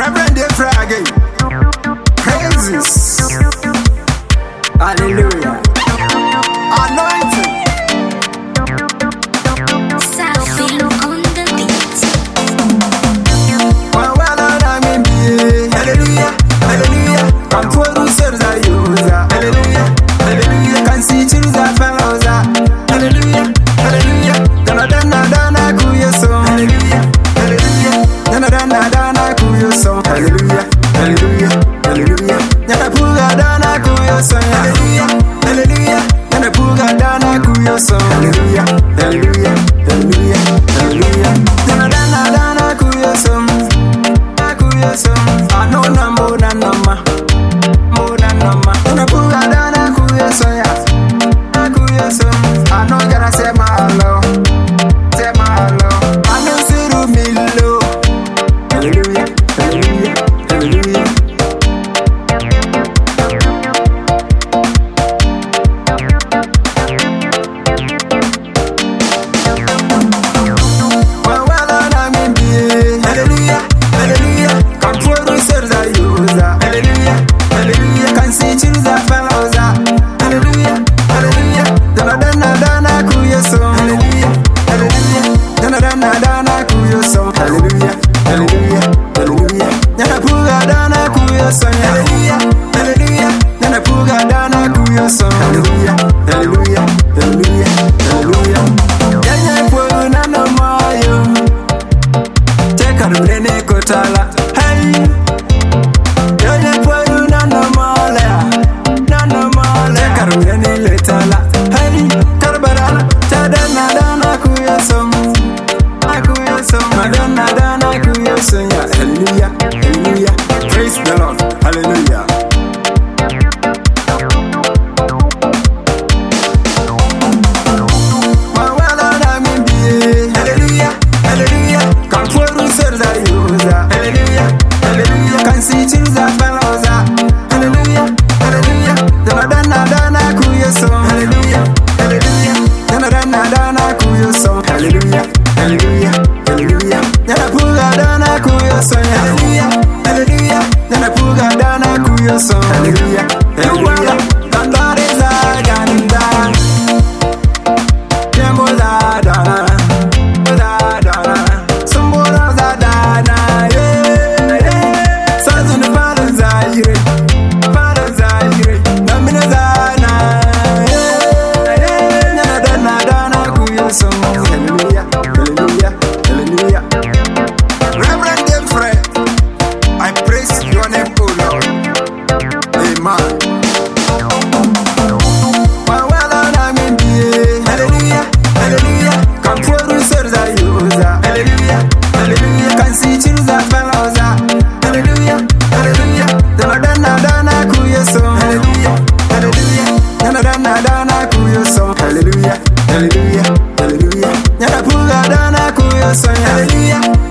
Reverend Defraggy. Praises. Hallelujah. Anointing. Selfie on the beat. Well, I'm in the hallelujah, hallelujah. Come for the serves I use. Hallelujah, hallelujah. Can see chills that fellows. Hallelujah, hallelujah. Dana kuya song. Hallelujah, hallelujah. Dana kuya song. Hallelujah, hallelujah, hallelujah. Dana puga dana kuya song. Hallelujah, hallelujah. Dana puga dana kuya song. Hallelujah, hallelujah, hallelujah, hallelujah. Dana kuya song. Kuya song. Anona mona nama, mona nama. Dana puga dana kuya song ya. Kuya song. Ano gara se malo. Hallelujah, hallelujah, hallelujah. Well, I'm in the hallelujah, hallelujah. Come for the serves I use. Hallelujah, hallelujah. Can see chills that fellows. Hallelujah, hallelujah. Dana kuya song. Hallelujah, hallelujah. Dana kuya song. Hallelujah, hallelujah, hallelujah. Dana puga dana kuya song. Hallelujah, hallelujah. Dana puga dana kuya song. Hallelujah, hallelujah, hallelujah, hallelujah. Yanya puru nano mayo. Teka rumlene kotala. Hey. Yanya puru nano mala. Nano mala. Teka rumlene letala. Hey. Karbara. Dana kuya song. Kuya song. Dana kuya song. Hallelujah, hallelujah. Praise the Lord. Hallelujah. Well, I'm in the hallelujah, hallelujah. Come for the serves I use. Hallelujah, hallelujah. Can see chills that fellows. Hallelujah, hallelujah. Dana kuya song. Hallelujah, hallelujah. Dana kuya song. Hallelujah, hallelujah, hallelujah. Dana puga dana kuya song. Hallelujah, hallelujah. Dana puga dana kuya song. Hallelujah, hallelujah. Ganda reza ganda. Jembo za dana, za dana. Sumbora za dana, yeah. Sazun fara zaire, fara zaire. Namina zana, yeah. Dana kuya song. Hallelujah, hallelujah, hallelujah. Reverend Defre, I praise your name, O Lord. Amen. Well, I'm in the hallelujah, hallelujah. Come for the serves I use. Hallelujah, hallelujah. Can see chills that fellows. Hallelujah, hallelujah. Dana kuya song. Hallelujah, hallelujah. Dana kuya song. Hallelujah, hallelujah, hallelujah. Dana puga dana kuya song. Hallelujah.